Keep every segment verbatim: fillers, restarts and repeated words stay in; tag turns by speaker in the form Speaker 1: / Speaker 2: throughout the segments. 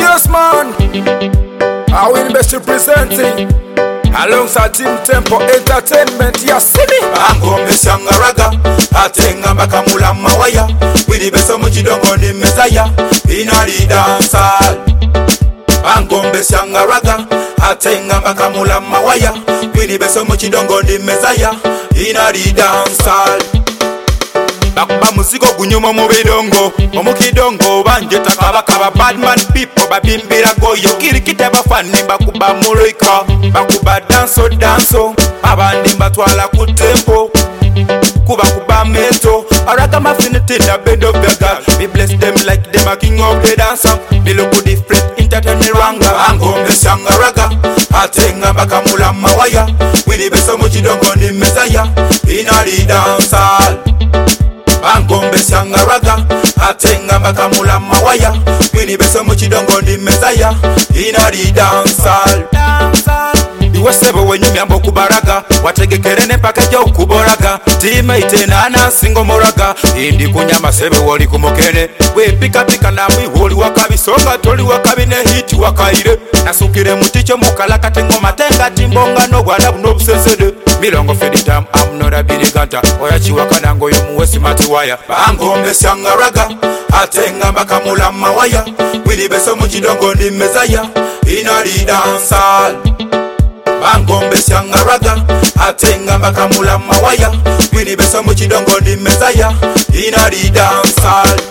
Speaker 1: Yes man, I will best representing alongside Team Tempo Entertainment. Ya sini
Speaker 2: Angombe Shangaraga atenga makamula mawaya wili beso mchidongo ni mezaya inali dansa. Angombe Shangaraga atenga makamula mawaya wili beso mchidongo ni mezaya inali dansa. Bakuba musiko gunyuma mu bidongo omukidongo banje takabaka ba badman people babimbira goyo kirikite bafani bakuba muloika bakuba danso danso abandi batwala ku tempo kuba kuba meto araga mafinity na bend of the god. We bless them like them a king of the dancer. Me look good different entertainment ranga. Angombe Shangaraga atenga bakamula mawaya wili beso mukidongo ni mezaya inali dansa. Angombe Shangaraga atenga makamula mawaya wini beso mchidongo ni mezaya inali dancehall. Iwe sebo wenye miambo kubaraga wategekerene mpaka jo kuboraga teammate nana singo moraga indi kunyama sebe woli kumokene we pika pika na mwiholi wakabisonga toli wakabine hiti wakaire nasukire muticho mukalaka tengoma tenga timbonga no gwada buno busesede milongo feditam am not a biniganta oyachi wakanango yo muwesi matiwaya. Angombe Shangaraga atenga makamula mawaya wili beso mchidongo ni mezaya inali dancehall. Angombe Shangaraga atenga makamula mawaya wili beso mchidongo ni mezaya inali dancehall.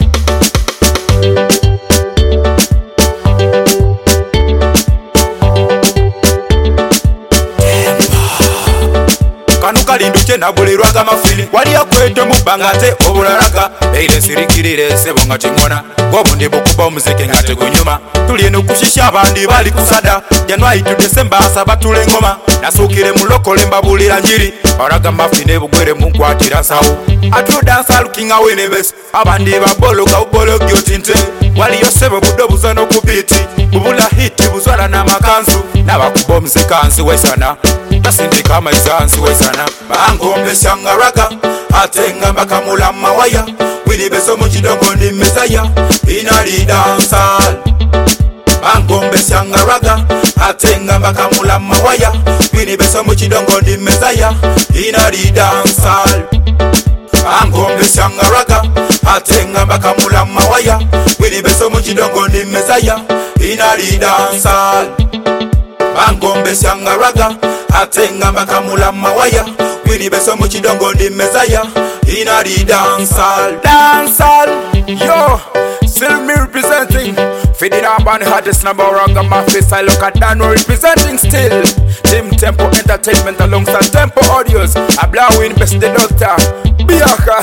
Speaker 2: Kalinduche na bulirwaga mafili wali yakwete mubangate obularaga eile sirikirire sebo nga tingona gobundi bukuba omuzike nga tegunyuma tuliye nokushisha abandi bali kusada January to December asaba tule ngoma nasukire mulokole mbabulira njiri baraga mafine bugwere munkwatira sawo atu dansa looking away nebes abandi babologa ubolo gyotinte wali yosebo budobuza no kubiti bubula hiti buzwala na makanzu nabakuba omuzike ansi wesana kasindika amaisansi wesana. Angombe Shangaraga atenga makamula mawaya wili beso mchidongo ni mezaya inali dancehall. Angombe Shangaraga atenga makamula mawaya wili beso mchidongo ni mezaya inali dancehall. Angombe Shangaraga atenga makamula mawaya wili beso mchidongo ni mezaya inali dancehall. Angombe Shangaraga atenga makamula mawaya wili beso mchidongo ni mezaya inali dancehall.
Speaker 1: Dancehall, yo, still me representing feeding up on the hottest number raga mafis. I look at Dan representing still Team Tempo Entertainment alongside Tempo Audios. I blow in best the doctor Biaka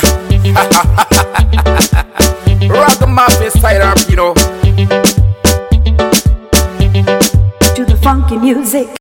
Speaker 1: raga mafis style up, you know,
Speaker 3: to the funky music.